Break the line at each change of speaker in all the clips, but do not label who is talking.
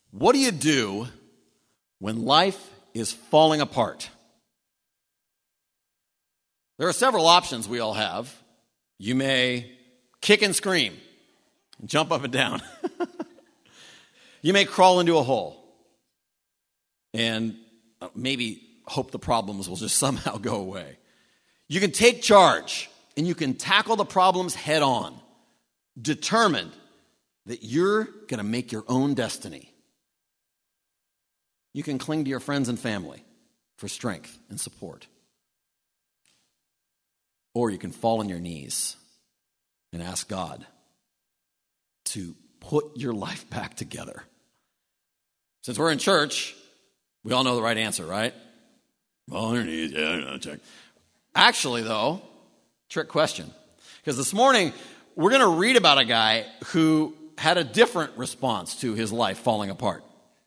What do you do when life is falling apart? There are several options we all have. You may kick and scream, and jump up and down. You may crawl into a hole and maybe hope the problems will just somehow go away. You can take charge and you can tackle the problems head on, determined that you're going to make your own destiny. You can cling to your friends and family for strength and support. Or you can fall on your knees and ask God to put your life back together. Since we're in church, we all know the right answer, right? Fall on your knees, yeah, check. Actually, though, trick question. Because this morning, we're going to read about a guy who had a different response to his life falling apart.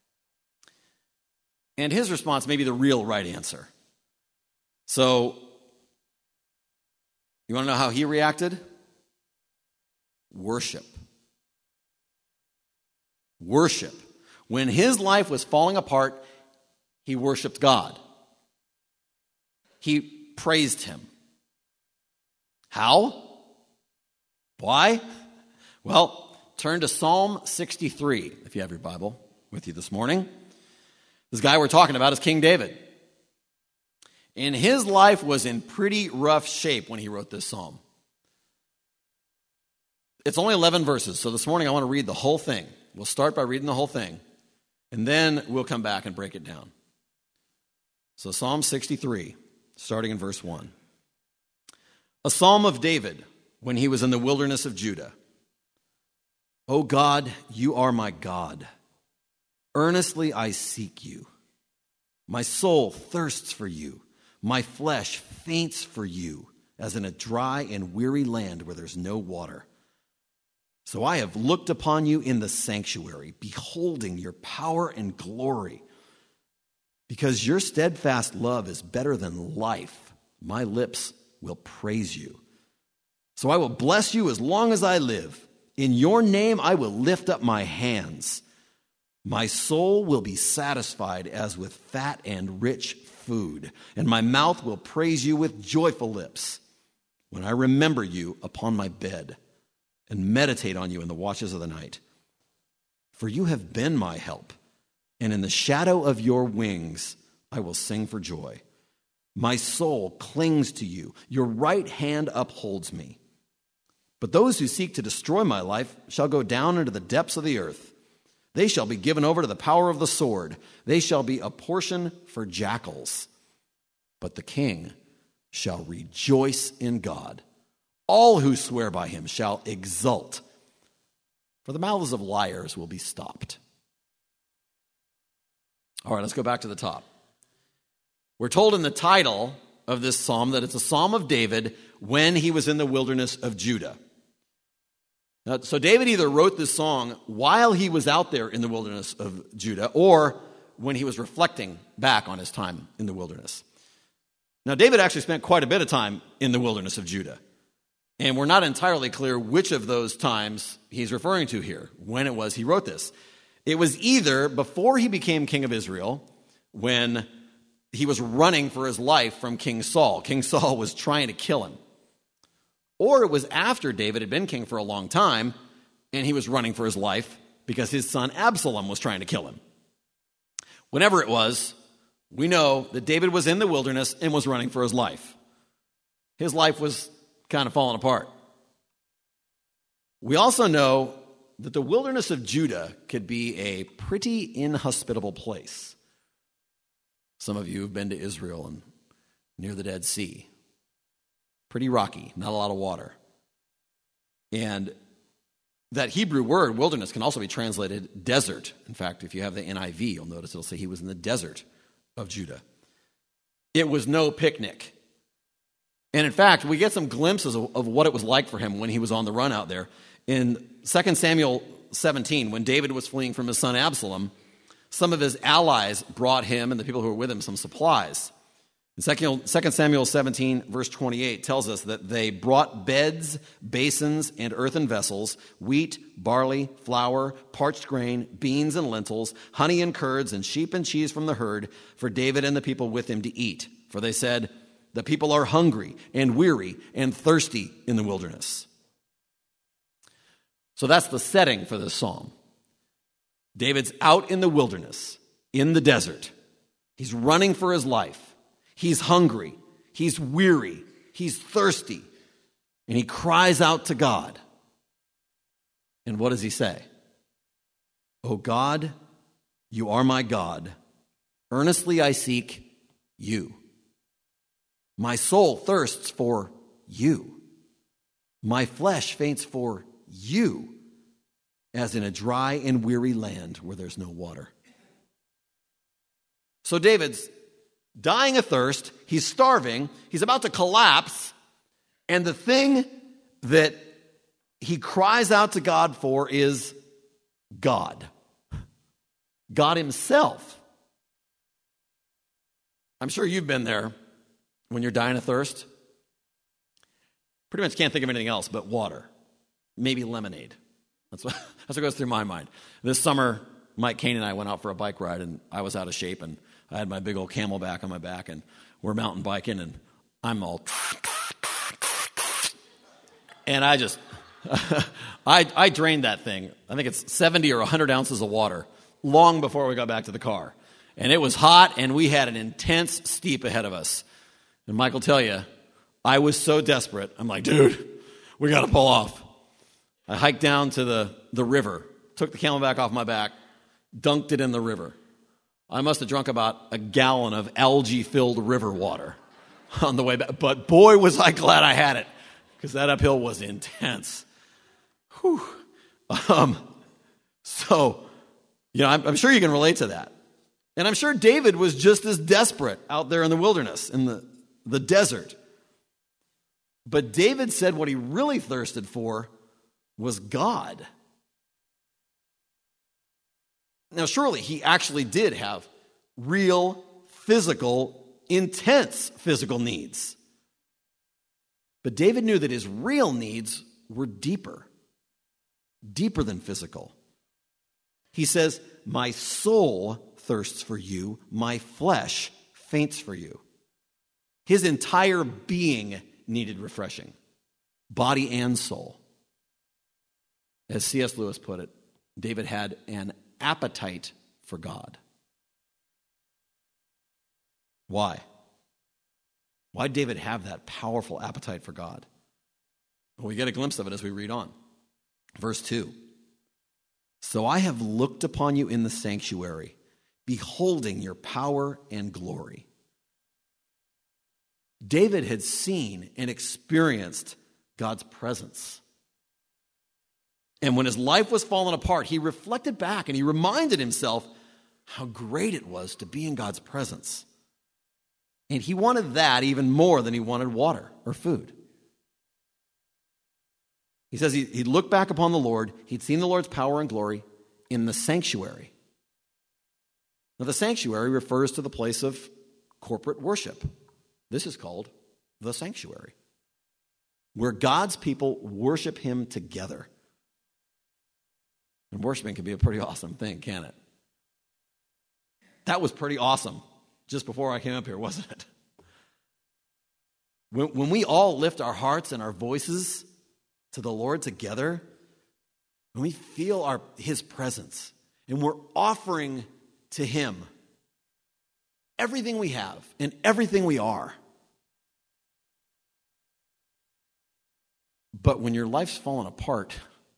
And his response may be the real right answer. So, you want to know how he reacted? Worship. Worship. When his life was falling apart, he worshiped God. He praised him. How? Why? Well, turn to Psalm 63, if you have your Bible with you this morning. This guy we're talking about is King David. And his life was in pretty rough shape when he wrote this psalm. It's only 11 verses, so this morning I want to read the whole thing. We'll start by reading the whole thing, and then we'll come back and break it down. So Psalm 63, starting in verse 1. A psalm of David when he was in the wilderness of Judah. O God, you are my God. Earnestly I seek you. My soul thirsts for you. My flesh faints for you, as in a dry and weary land where there's no water. So I have looked upon you in the sanctuary, beholding your power and glory. Because your steadfast love is better than life, my lips will praise you. So I will bless you as long as I live. In your name I will lift up my hands. My soul will be satisfied as with fat and rich food, and my mouth will praise you with joyful lips when I remember you upon my bed and meditate on you in the watches of the night. For you have been my help, and in the shadow of your wings I will sing for joy. My soul clings to you. Your right hand upholds me. But those who seek to destroy my life shall go down into the depths of the earth. They shall be given over to the power of the sword. They shall be a portion for jackals. But the king shall rejoice in God. All who swear by him shall exult, for the mouths of liars will be stopped. All right, let's go back to the top. We're told in the title of this psalm that it's a psalm of David when he was in the wilderness of Judah. Now, so David either wrote this song while he was out there in the wilderness of Judah or when he was reflecting back on his time in the wilderness. Now, David actually spent quite a bit of time in the wilderness of Judah. And we're not entirely clear which of those times he's referring to here, when it was he wrote this. It was either before he became king of Israel, when he was running for his life from King Saul. King Saul was trying to kill him. Or it was after David had been king for a long time, and he was running for his life because his son Absalom was trying to kill him. Whenever it was, we know that David was in the wilderness and was running for his life. His life was kind of falling apart. We also know that the wilderness of Judah could be a pretty inhospitable place. Some of you have been to Israel and near the Dead Sea. Pretty rocky, not a lot of water. And that Hebrew word, wilderness, can also be translated desert. In fact, if you have the NIV, you'll notice it'll say he was in the desert of Judah. It was no picnic. And in fact, we get some glimpses of what it was like for him when he was on the run out there. In 2 Samuel 17, when David was fleeing from his son Absalom, some of his allies brought him and the people who were with him some supplies. 2 Samuel 17, verse 28 tells us that they brought beds, basins, and earthen vessels, wheat, barley, flour, parched grain, beans and lentils, honey and curds, and sheep and cheese from the herd for David and the people with him to eat. For they said, the people are hungry and weary and thirsty in the wilderness. So that's the setting for this psalm. David's out in the wilderness, in the desert. He's running for his life. He's hungry, he's weary, he's thirsty, and he cries out to God. And what does he say? "O God, you are my God. Earnestly I seek you. My soul thirsts for you. My flesh faints for you, as in a dry and weary land where there's no water." So David's dying of thirst, he's starving, he's about to collapse, and the thing that he cries out to God for is God. God himself. I'm sure you've been there when you're dying of thirst. Pretty much can't think of anything else but water. Maybe lemonade. That's what goes through my mind. This summer, Mike Kane and I went out for a bike ride, and I was out of shape, and I had my big old Camelback on my back, and we're mountain biking, and I'm all... And I just... I drained that thing. I think it's 70 or 100 ounces of water long before we got back to the car. And it was hot, and we had an intense steep ahead of us. And Mike will tell you, I was so desperate. I'm like, dude, we got to pull off. I hiked down to the river, took the Camelback off my back, dunked it in the river. I must have drunk about a gallon of algae-filled river water on the way back. But boy, was I glad I had it, because that uphill was intense. Whew. So, I'm sure you can relate to that. And I'm sure David was just as desperate out there in the wilderness, in the desert. But David said what he really thirsted for was God. Now, surely he actually did have real, physical, intense physical needs. But David knew that his real needs were deeper than physical. He says, "My soul thirsts for you, my flesh faints for you." His entire being needed refreshing, body and soul. As C.S. Lewis put it, David had an appetite for God. Why? Why did David have that powerful appetite for God? Well, we get a glimpse of it as we read on. Verse 2. "So I have looked upon you in the sanctuary, beholding your power and glory." David had seen and experienced God's presence. And when his life was falling apart, he reflected back and he reminded himself how great it was to be in God's presence. And he wanted that even more than he wanted water or food. He says he looked back upon the Lord. He'd seen the Lord's power and glory in the sanctuary. Now, the sanctuary refers to the place of corporate worship. This is called the sanctuary, where God's people worship him together. And worshiping can be a pretty awesome thing, can't it? That was pretty awesome just before I came up here, wasn't it? When we all lift our hearts and our voices to the Lord together, when we feel his presence and we're offering to him everything we have and everything we are. But when your life's fallen apart,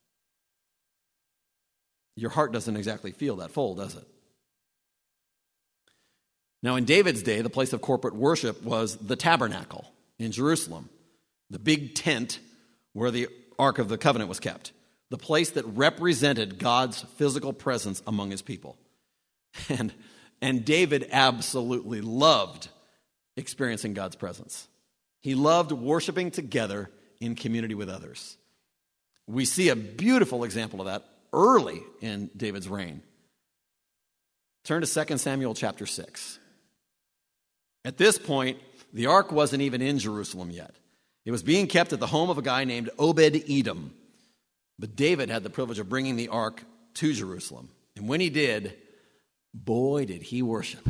your heart doesn't exactly feel that full, does it? Now, in David's day, the place of corporate worship was the tabernacle in Jerusalem, the big tent where the Ark of the Covenant was kept, the place that represented God's physical presence among his people. And David absolutely loved experiencing God's presence. He loved worshiping together in community with others. We see a beautiful example of that early in David's reign. Turn to 2 Samuel chapter 6. At this point, the ark wasn't even in Jerusalem yet. It was being kept at the home of a guy named Obed-Edom. But David had the privilege of bringing the ark to Jerusalem. And when he did, boy, did he worship.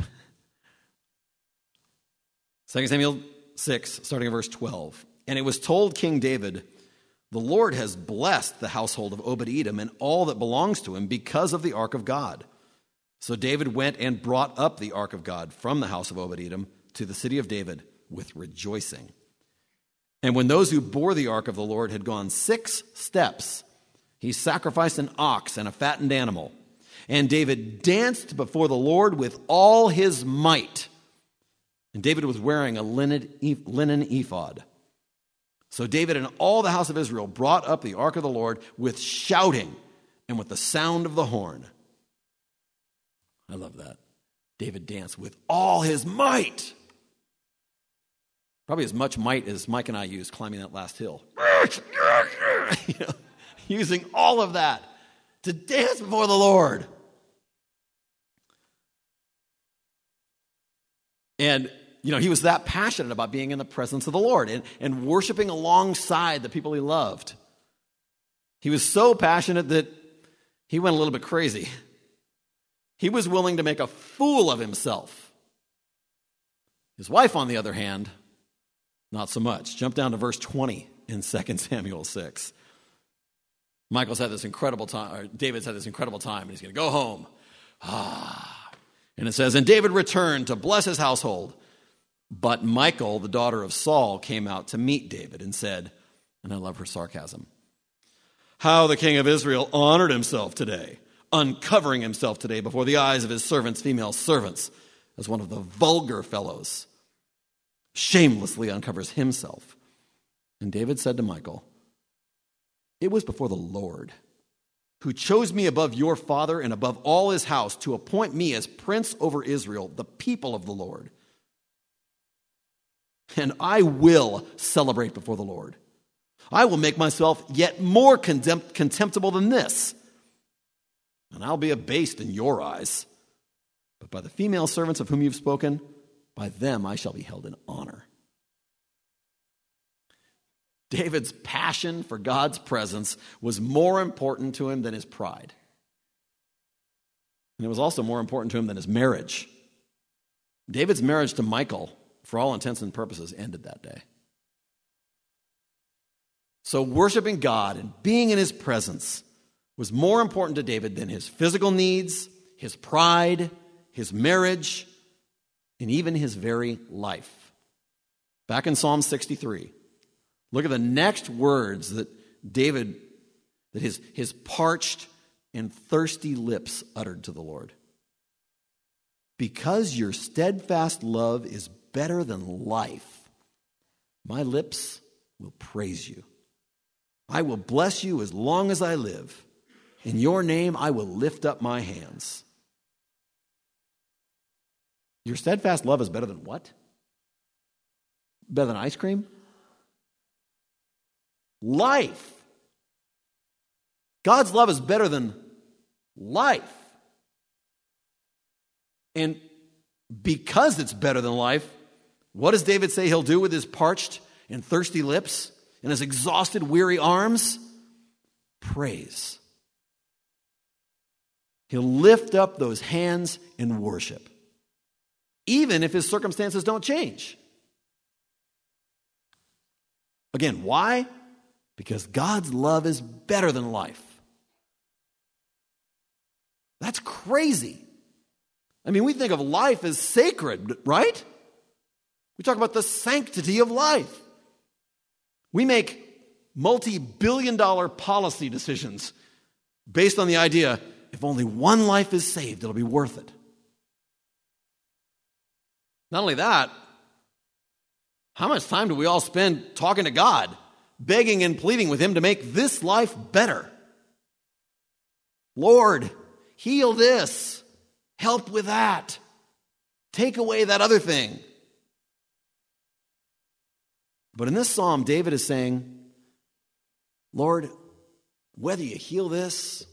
2 Samuel 6, starting in verse 12. And it was told King David, the Lord has blessed the household of Obed-Edom and all that belongs to him because of the ark of God. So David went and brought up the ark of God from the house of Obed-Edom to the city of David with rejoicing. And when those who bore the ark of the Lord had gone 6 steps, he sacrificed an ox and a fattened animal. And David danced before the Lord with all his might. And David was wearing a linen ephod. So David and all the house of Israel brought up the ark of the Lord with shouting and with the sound of the horn. I love that. David danced with all his might. Probably as much might as Mike and I used climbing that last hill. Using all of that to dance before the Lord. And, he was that passionate about being in the presence of the Lord and worshiping alongside the people he loved. He was so passionate that he went a little bit crazy. He was willing to make a fool of himself. His wife, on the other hand, not so much. Jump down to verse 20 in 2 Samuel 6. David's had this incredible time, and he's going to go home. And it says, and David returned to bless his household. But Michal, the daughter of Saul, came out to meet David and said, and I love her sarcasm, how the king of Israel honored himself today, uncovering himself today before the eyes of his servants, female servants, as one of the vulgar fellows shamelessly uncovers himself. And David said to Michal, it was before the Lord who chose me above your father and above all his house to appoint me as prince over Israel, the people of the Lord. And I will celebrate before the Lord. I will make myself yet more contemptible than this. And I'll be abased in your eyes. But by the female servants of whom you've spoken, by them I shall be held in honor. David's passion for God's presence was more important to him than his pride. And it was also more important to him than his marriage. David's marriage to Michal, for all intents and purposes, ended that day. So worshiping God and being in his presence was more important to David than his physical needs, his pride, his marriage, and even his very life. Back in Psalm 63, look at the next words that David, that his parched and thirsty lips uttered to the Lord. Because your steadfast love is better than life, my lips will praise you. I will bless you as long as I live. In your name I will lift up my hands. Your steadfast love is better than what? Better than ice cream? Life. God's love is better than life. And because it's better than life, what does David say he'll do with his parched and thirsty lips and his exhausted, weary arms? Praise. He'll lift up those hands in worship, even if his circumstances don't change. Again, why? Because God's love is better than life. That's crazy. I mean, we think of life as sacred, right? We talk about the sanctity of life. We make multi-billion-dollar policy decisions based on the idea, if only one life is saved, it'll be worth it. Not only that, how much time do we all spend talking to God, begging and pleading with him to make this life better? Lord, heal this. Help with that. Take away that other thing. But in this psalm, David is saying, Lord, whether you heal this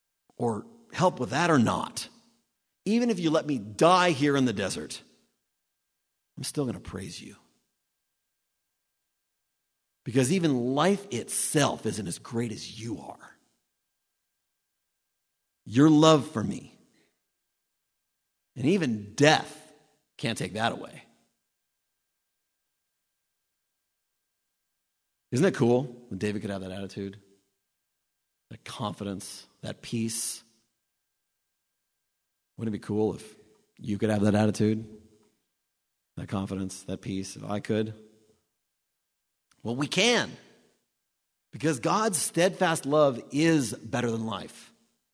or help with that or not, even if you let me die here in the desert, I'm still going to praise you. Because even life itself isn't as great as you are. Your love for me. And even death can't take that away. Isn't it cool that David could have that attitude? That confidence, that peace. Wouldn't it be cool if you could have that attitude? That confidence, that peace, if I could? Well, we can. Because God's steadfast love is better than life.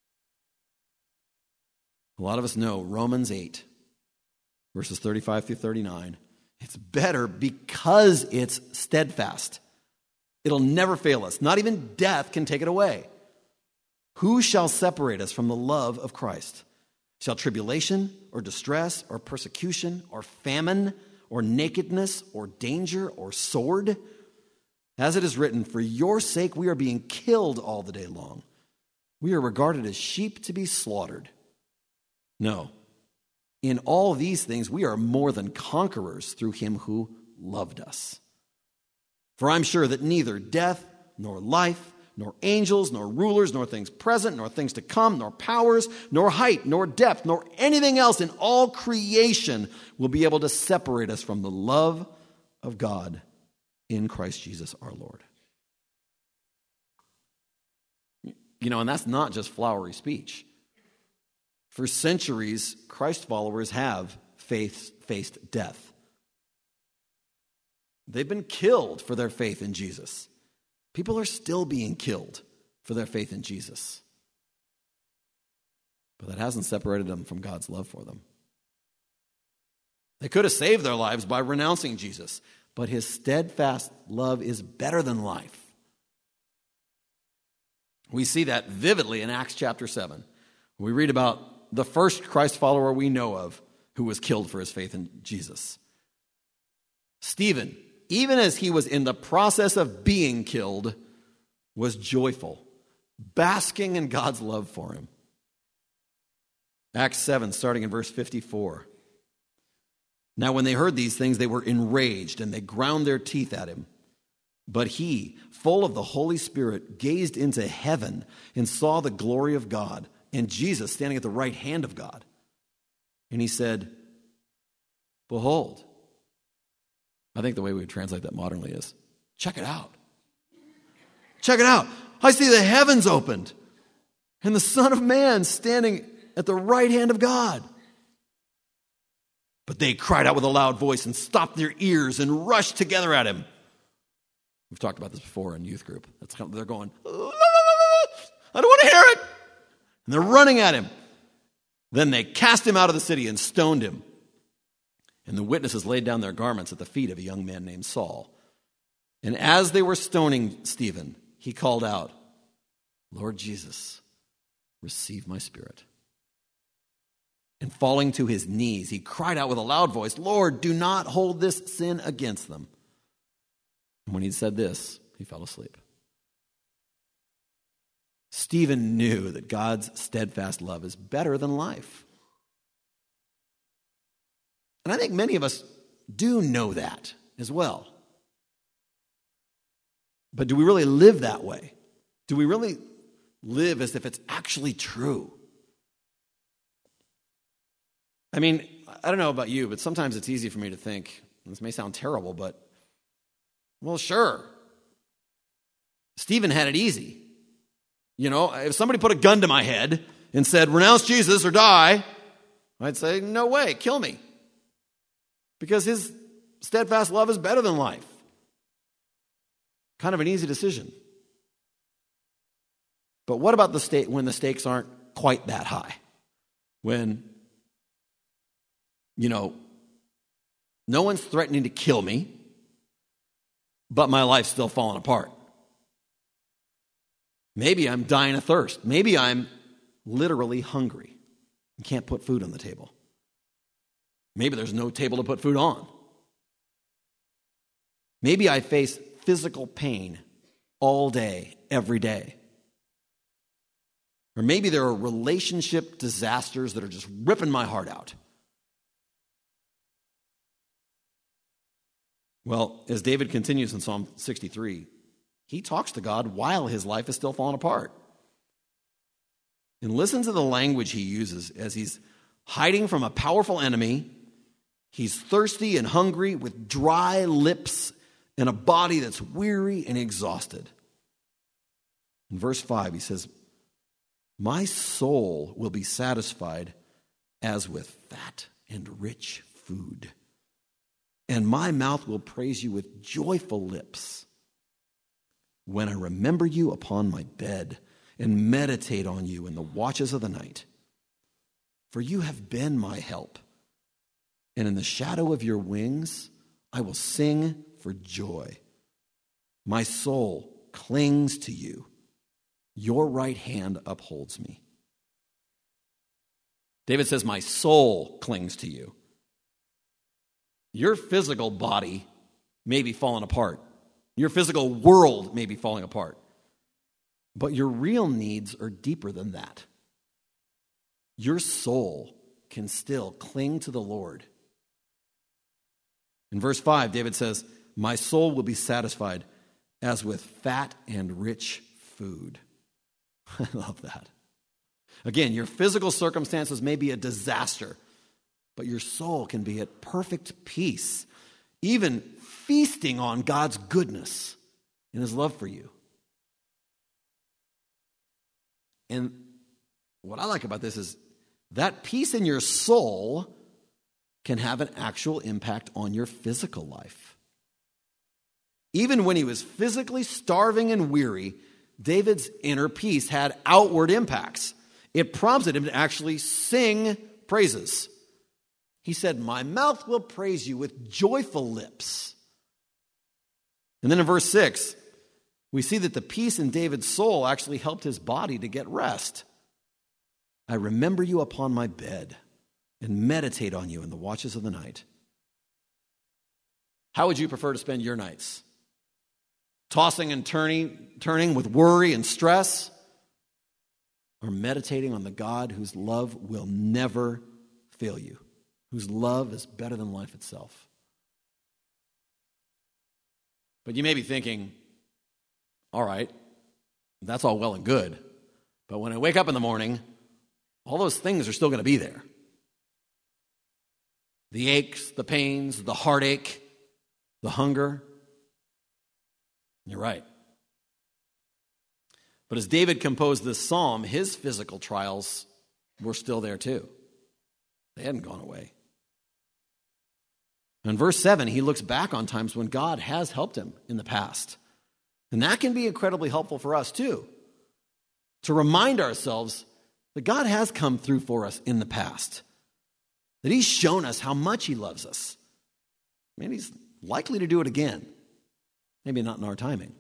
A lot of us know Romans 8, verses 35 through 39. It's better because it's steadfast. It'll never fail us. Not even death can take it away. Who shall separate us from the love of Christ? Shall tribulation or distress or persecution or famine or nakedness or danger or sword? As it is written, for your sake we are being killed all the day long. We are regarded as sheep to be slaughtered. No, in all these things we are more than conquerors through him who loved us. For I'm sure that neither death nor life, nor angels, nor rulers, nor things present, nor things to come, nor powers, nor height, nor depth, nor anything else in all creation will be able to separate us from the love of God in Christ Jesus our Lord. You know, and that's not just flowery speech. For centuries, Christ followers have faced death. They've been killed for their faith in Jesus. People are still being killed for their faith in Jesus. But that hasn't separated them from God's love for them. They could have saved their lives by renouncing Jesus, but his steadfast love is better than life. We see that vividly in Acts chapter 7. We read about the first Christ follower we know of who was killed for his faith in Jesus. Stephen, even as he was in the process of being killed, was joyful, basking in God's love for him. Acts 7, starting in verse 54. Now when they heard these things, they were enraged, and they ground their teeth at him. But he, full of the Holy Spirit, gazed into heaven and saw the glory of God, and Jesus standing at the right hand of God. And he said, behold. I think the way we would translate that modernly is, check it out. Check it out. I see the heavens opened and the Son of Man standing at the right hand of God. But they cried out with a loud voice and stopped their ears and rushed together at him. We've talked about this before in youth group. They're going, I don't want to hear it. And they're running at him. Then they cast him out of the city and stoned him. And the witnesses laid down their garments at the feet of a young man named Saul. And as they were stoning Stephen, he called out, Lord Jesus, receive my spirit. And falling to his knees, he cried out with a loud voice, Lord, do not hold this sin against them. And when he said this, he fell asleep. Stephen knew that God's steadfast love is better than life. And I think many of us do know that as well. But do we really live that way? Do we really live as if it's actually true? I mean, I don't know about you, but sometimes it's easy for me to think, and this may sound terrible, but, well, sure. Stephen had it easy. You know, if somebody put a gun to my head and said, renounce Jesus or die, I'd say, no way, kill me. Because his steadfast love is better than life. Kind of an easy decision. But what about when the stakes aren't quite that high? When, no one's threatening to kill me, but my life's still falling apart. Maybe I'm dying of thirst. Maybe I'm literally hungry and can't put food on the table. Maybe there's no table to put food on. Maybe I face physical pain all day, every day. Or maybe there are relationship disasters that are just ripping my heart out. Well, as David continues in Psalm 63, he talks to God while his life is still falling apart. And listen to the language he uses as he's hiding from a powerful enemy. He's thirsty and hungry with dry lips and a body that's weary and exhausted. In verse 5, he says, "My soul will be satisfied as with fat and rich food, and my mouth will praise you with joyful lips. When I remember you upon my bed and meditate on you in the watches of the night, for you have been my help, and in the shadow of your wings I will sing for joy. My soul clings to you. Your right hand upholds me." David says, my soul clings to you. Your physical body may be falling apart. Your physical world may be falling apart. But your real needs are deeper than that. Your soul can still cling to the Lord. In verse 5, David says, "My soul will be satisfied as with fat and rich food." I love that. Again, your physical circumstances may be a disaster, but your soul can be at perfect peace, even feasting on God's goodness and his love for you. And what I like about this is that peace in your soul can have an actual impact on your physical life. Even when he was physically starving and weary, David's inner peace had outward impacts. It prompted him to actually sing praises. He said, "My mouth will praise you with joyful lips." And then in verse 6, we see that the peace in David's soul actually helped his body to get rest. "I remember you upon my bed and meditate on you in the watches of the night." How would you prefer to spend your nights? Tossing and turning with worry and stress? Or meditating on the God whose love will never fail you, whose love is better than life itself? But you may be thinking, all right, that's all well and good, but when I wake up in the morning, all those things are still going to be there. The aches, the pains, the heartache, the hunger. You're right. But as David composed this psalm, his physical trials were still there too. They hadn't gone away. In verse 7, he looks back on times when God has helped him in the past. And that can be incredibly helpful for us too, to remind ourselves that God has come through for us in the past, that he's shown us how much he loves us. Maybe he's likely to do it again. Maybe not in our timing.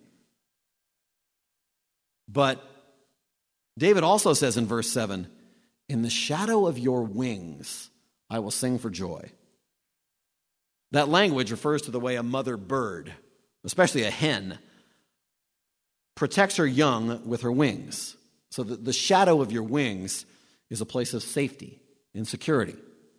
But David also says in verse 7, "In the shadow of your wings, I will sing for joy." That language refers to the way a mother bird, especially a hen, protects her young with her wings. So the shadow of your wings is a place of safety and security.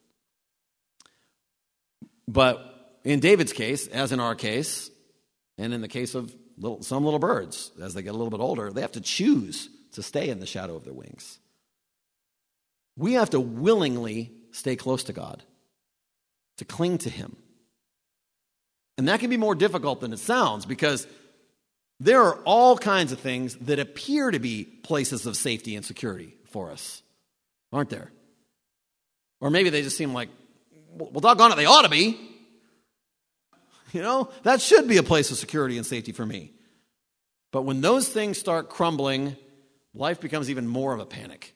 But in David's case, as in our case, and in the case of some little birds, as they get a little bit older, they have to choose to stay in the shadow of their wings. We have to willingly stay close to God, to cling to him. And that can be more difficult than it sounds, because there are all kinds of things that appear to be places of safety and security for us, aren't there? Or maybe they just seem like, well, doggone it, they ought to be. You know, that should be a place of security and safety for me. But when those things start crumbling, life becomes even more of a panic.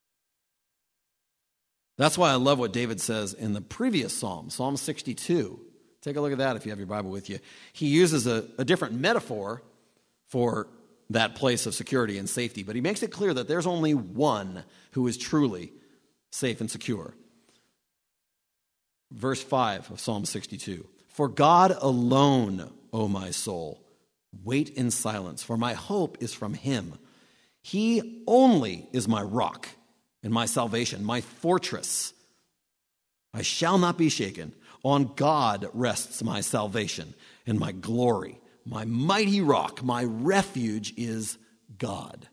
That's why I love what David says in the previous psalm, Psalm 62. Take a look at that if you have your Bible with you. He uses a different metaphor for that place of security and safety, but he makes it clear that there's only one who is truly safe and secure. Verse 5 of Psalm 62. "For God alone, O my soul, wait in silence, for my hope is from him. He only is my rock and my salvation, my fortress. I shall not be shaken. On God rests my salvation and my glory. My mighty rock, my refuge is God.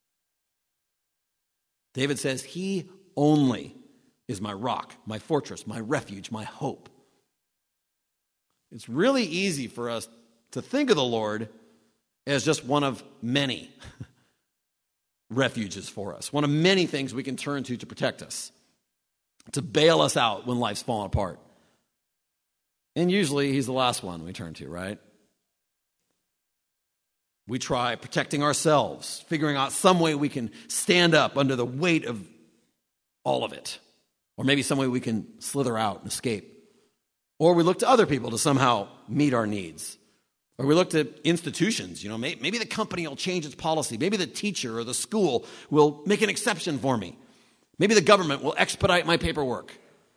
David says, he only is my rock, my fortress, my refuge, my hope. It's really easy for us to think of the Lord as just one of many refuges for us, one of many things we can turn to protect us, to bail us out when life's falling apart. And usually he's the last one we turn to, right? We try protecting ourselves, figuring out some way we can stand up under the weight of all of it. Or maybe some way we can slither out and escape. Or we look to other people to somehow meet our needs. Or we look to institutions. Maybe the company will change its policy. Maybe the teacher or the school will make an exception for me. Maybe the government will expedite my paperwork.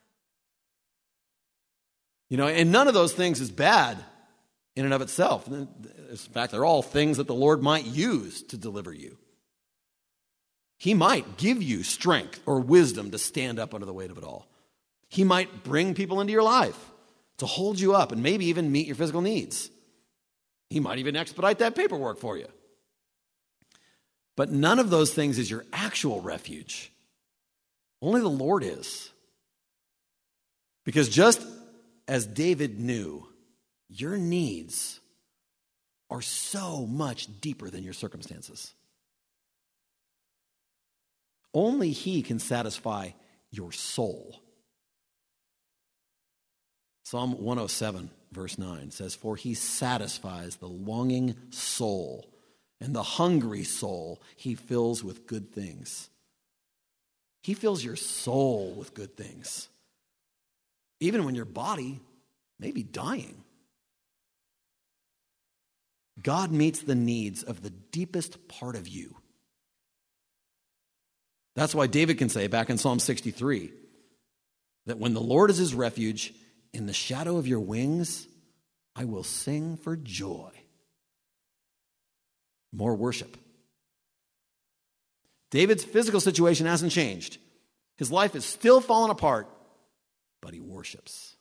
And none of those things is bad in and of itself. In fact, they're all things that the Lord might use to deliver you. He might give you strength or wisdom to stand up under the weight of it all. He might bring people into your life to hold you up and maybe even meet your physical needs. He might even expedite that paperwork for you. But none of those things is your actual refuge. Only the Lord is. Because just as David knew, your needs are so much deeper than your circumstances. Only He can satisfy your soul. Psalm 107, verse 9 says, "For He satisfies the longing soul, and the hungry soul He fills with good things." He fills your soul with good things, even when your body may be dying. God meets the needs of the deepest part of you. That's why David can say back in Psalm 63 that when the Lord is his refuge, in the shadow of your wings, I will sing for joy. More worship. David's physical situation hasn't changed. His life is still falling apart, but he worships.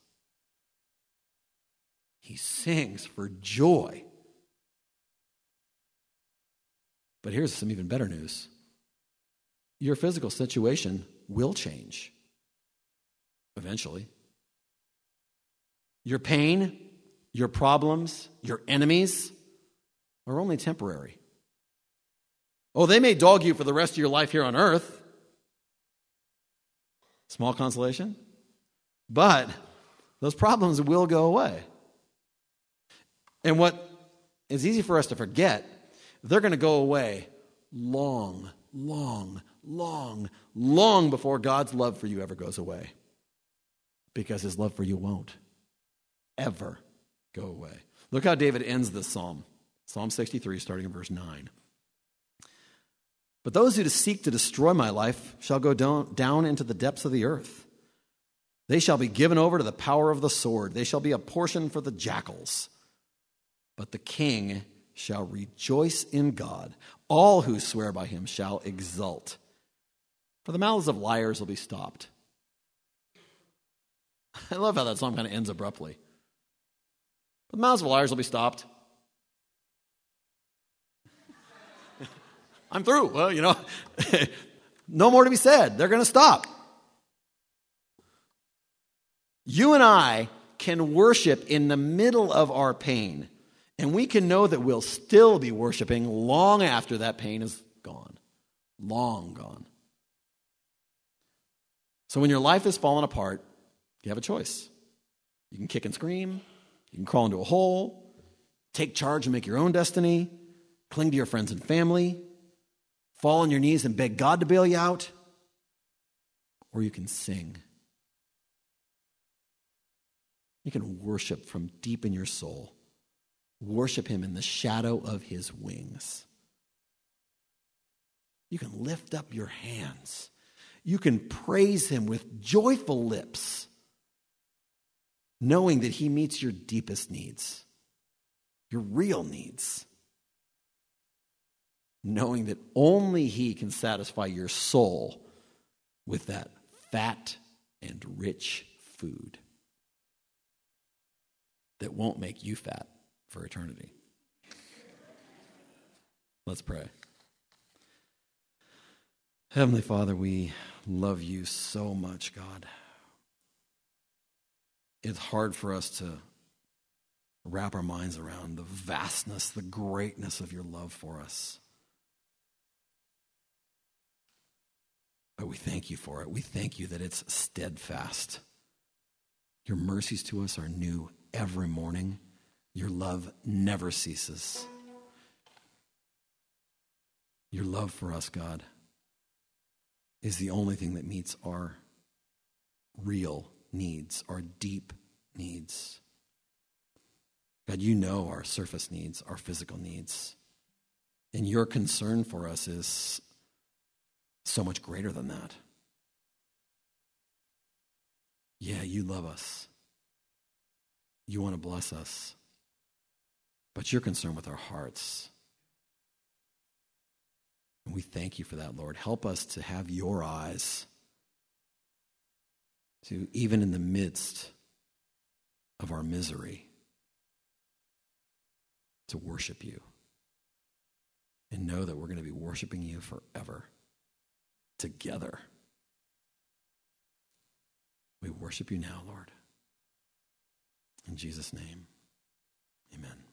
He sings for joy. But here's some even better news. Your physical situation will change eventually. Your pain, your problems, your enemies are only temporary. Oh, they may dog you for the rest of your life here on earth. Small consolation. But those problems will go away. And what is easy for us to forget, they're going to go away long before God's love for you ever goes away. Because his love for you won't ever go away. Look how David ends this psalm. Psalm 63, starting in verse 9. "But those who seek to destroy my life shall go down into the depths of the earth. They shall be given over to the power of the sword. They shall be a portion for the jackals. But the king shall rejoice in God. All who swear by him shall exult. For the mouths of liars will be stopped." I love how that song kind of ends abruptly. The mouths of liars will be stopped. I'm through. Well, no more to be said. They're going to stop. You and I can worship in the middle of our pain, and we can know that we'll still be worshiping long after that pain is gone. Long gone. So when your life is falling apart, you have a choice. You can kick and scream. You can crawl into a hole, take charge and make your own destiny, cling to your friends and family, fall on your knees and beg God to bail you out, or you can sing. You can worship from deep in your soul. Worship him in the shadow of his wings. You can lift up your hands. You can praise him with joyful lips, knowing that he meets your deepest needs, your real needs. Knowing that only he can satisfy your soul with that fat and rich food. that won't make you fat for eternity. Let's pray. Heavenly Father, we love you so much, God. It's hard for us to wrap our minds around the vastness, the greatness of your love for us. But we thank you for it. We thank you that it's steadfast. Your mercies to us are new every morning. Your love never ceases. Your love for us, God, is the only thing that meets our real needs, our deep needs. God, you know our surface needs, our physical needs. And your concern for us is so much greater than that. Yeah, you love us. You want to bless us. But you're concerned with our hearts. And we thank you for that, Lord. Help us to have your eyes, to even in the midst of our misery, to worship you and know that we're going to be worshiping you forever together. We worship you now, Lord. In Jesus' name, amen.